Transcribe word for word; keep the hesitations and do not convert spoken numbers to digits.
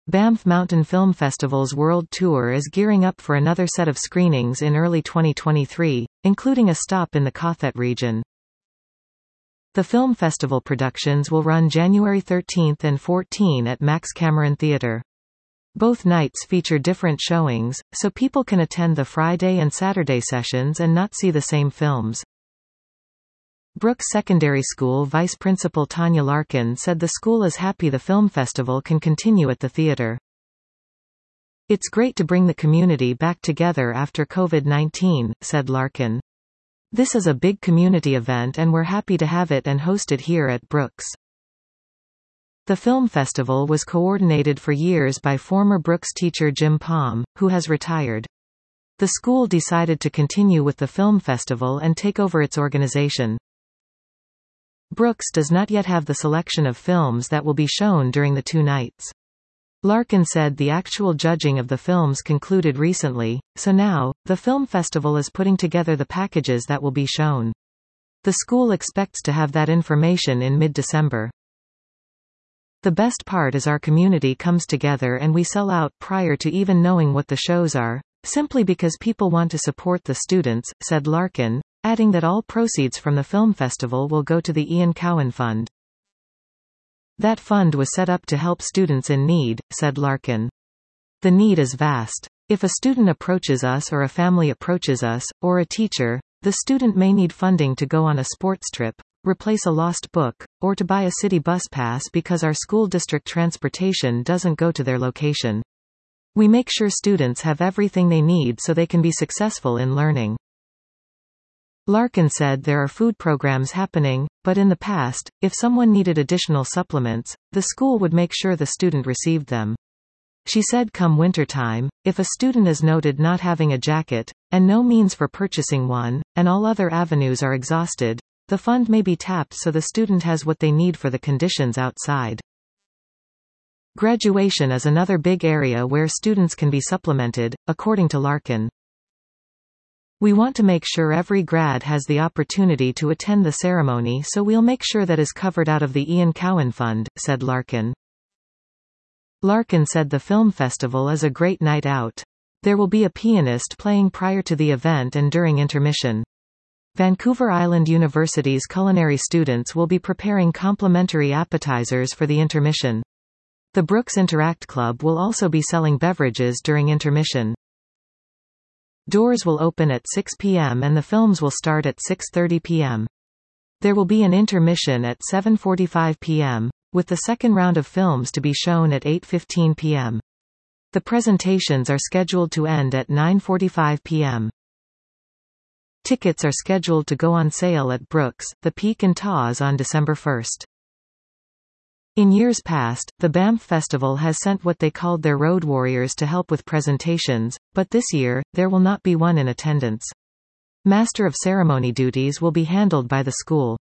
Banff Mountain Film Festival's World Tour is gearing up for another set of screenings in early twenty twenty-three, including a stop in the Cothet region. The film festival productions will run January thirteenth and fourteenth at Max Cameron Theatre. Both nights feature different showings, so people can attend the Friday and Saturday sessions and not see the same films. Brooks Secondary School Vice Principal Tanya Larkin said the school is happy the film festival can continue at the theatre. "It's great to bring the community back together after COVID nineteen, said Larkin. "This is a big community event and we're happy to have it and host it here at Brooks." The film festival was coordinated for years by former Brooks teacher Jim Palm, who has retired. The school decided to continue with the film festival and take over its organization. Brooks does not yet have the selection of films that will be shown during the two nights. Larkin said the actual judging of the films concluded recently, so now, the film festival is putting together the packages that will be shown. The school expects to have that information in mid-December. "The best part is our community comes together and we sell out prior to even knowing what the shows are, simply because people want to support the students," said Larkin, adding that all proceeds from the film festival will go to the Ian Cowan Fund. "That fund was set up to help students in need," said Larkin. "The need is vast. If a student approaches us or a family approaches us, or a teacher, the student may need funding to go on a sports trip, replace a lost book, or to buy a city bus pass because our school district transportation doesn't go to their location. We make sure students have everything they need so they can be successful in learning." Larkin said there are food programs happening, but in the past, if someone needed additional supplements, the school would make sure the student received them. She said come wintertime, if a student is noted not having a jacket, and no means for purchasing one, and all other avenues are exhausted, the fund may be tapped so the student has what they need for the conditions outside. Graduation is another big area where students can be supplemented, according to Larkin. "We want to make sure every grad has the opportunity to attend the ceremony, so we'll make sure that is covered out of the Ian Cowan Fund," said Larkin. Larkin said the film festival is a great night out. There will be a pianist playing prior to the event and during intermission. Vancouver Island University's culinary students will be preparing complimentary appetizers for the intermission. The Brooks Interact Club will also be selling beverages during intermission. Doors will open at six p m and the films will start at six thirty p m There will be an intermission at seven forty-five p m, with the second round of films to be shown at eight fifteen p m The presentations are scheduled to end at nine forty-five p m Tickets are scheduled to go on sale at Brooks, the Peak and Taws on December first. In years past, the Banff Festival has sent what they called their road warriors to help with presentations, but this year, there will not be one in attendance. Master of Ceremony duties will be handled by the school.